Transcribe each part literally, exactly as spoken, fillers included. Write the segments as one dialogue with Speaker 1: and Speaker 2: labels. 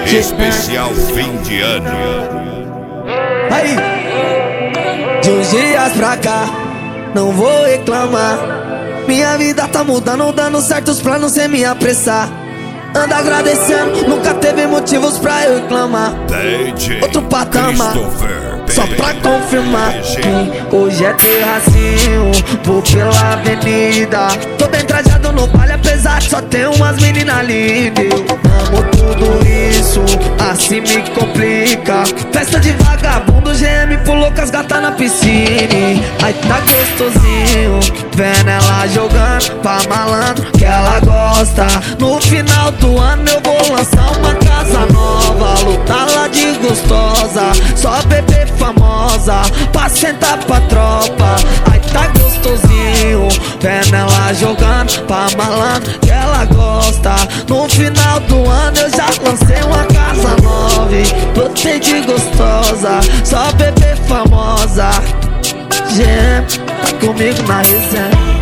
Speaker 1: Especial fim de ano.
Speaker 2: Aí, de uns dias pra cá, não vou reclamar. Minha vida tá mudando, dando certos planos sem me apressar. Anda agradecendo, nunca teve motivos pra eu reclamar. Outro patamar, só pra confirmar que hoje é terracinho, vou pela avenida. Tô bem trajado no baile, apesar de só ter umas meninas lindas. Eu amo tudo isso, assim me complica. Festa de vagabundo, G M pulou com as gatas na piscina. Aí tá gostosinho, vendo ela jogando pra malandro que ela gosta. No final do ano eu vou lançar uma casa nova, lutar lá de gostosa, só bebê famosa, pra sentar pra tropa. Aí tá gostosinho, vendo ela jogando pra malandro que ela gosta. No final do ano eu já lancei uma casa nova, lotei de gostosa, só bebê famosa. G M, tá comigo na resenha.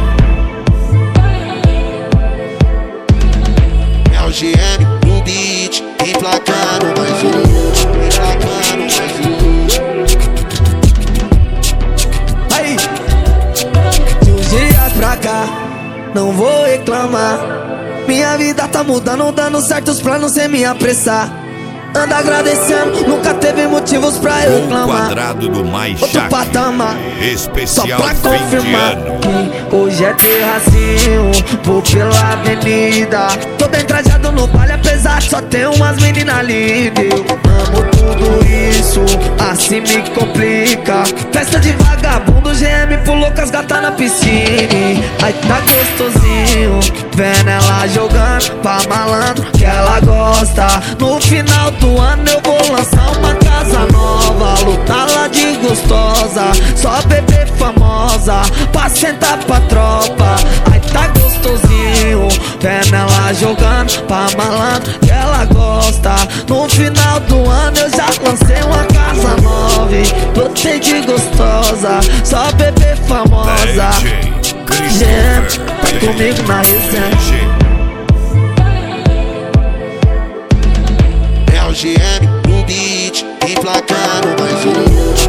Speaker 3: G M no beat, emplacando mais um, emplacando mais um.
Speaker 2: Aí, de uns dias pra cá, não vou reclamar. Minha vida tá mudando, dando certos planos sem me apressar. Anda agradecendo, nunca teve motivos pra eu reclamar.
Speaker 1: Quadrado do mais
Speaker 2: outro
Speaker 1: chato.
Speaker 2: patamar,
Speaker 1: Especial
Speaker 2: só pra
Speaker 1: fim
Speaker 2: confirmar
Speaker 1: de ano.
Speaker 2: que hoje é terracinho, vou pela avenida. Tô bem trajado no baile, apesar de só ter umas meninas lindas. Eu amo tudo isso, assim me complica. Festa de vagabundo, G M pulou com as gatas na piscina. Aí tá gostosinho, vendo ela jogando pra malandro que ela gosta. No final do ano eu vou lançar uma casa nova, lutar lá de gostosa, só bebê famosa, pra sentar pra tropa. Aí tá gostosinho, vendo ela jogando pra malandro que ela gosta. No final do ano eu já lancei uma casa nova, lotei de gostosa, só bebê famosa. G M, tá comigo na resenha.
Speaker 3: G M no beat, emplacando mais um.